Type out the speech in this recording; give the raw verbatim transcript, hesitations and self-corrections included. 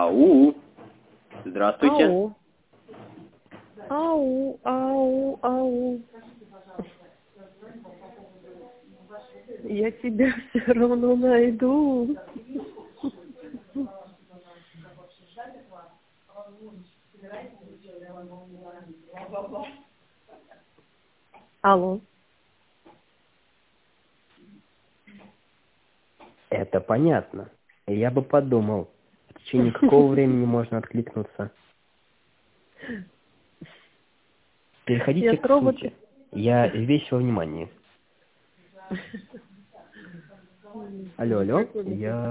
Ау. Здравствуйте. Ау. Ау, ау, ау. Я тебя все равно найду. Алло. Это понятно. Я бы подумал, в течение какого времени можно откликнуться. Переходите Я к робот. сути. Я весь во внимании. Алло, алло. Я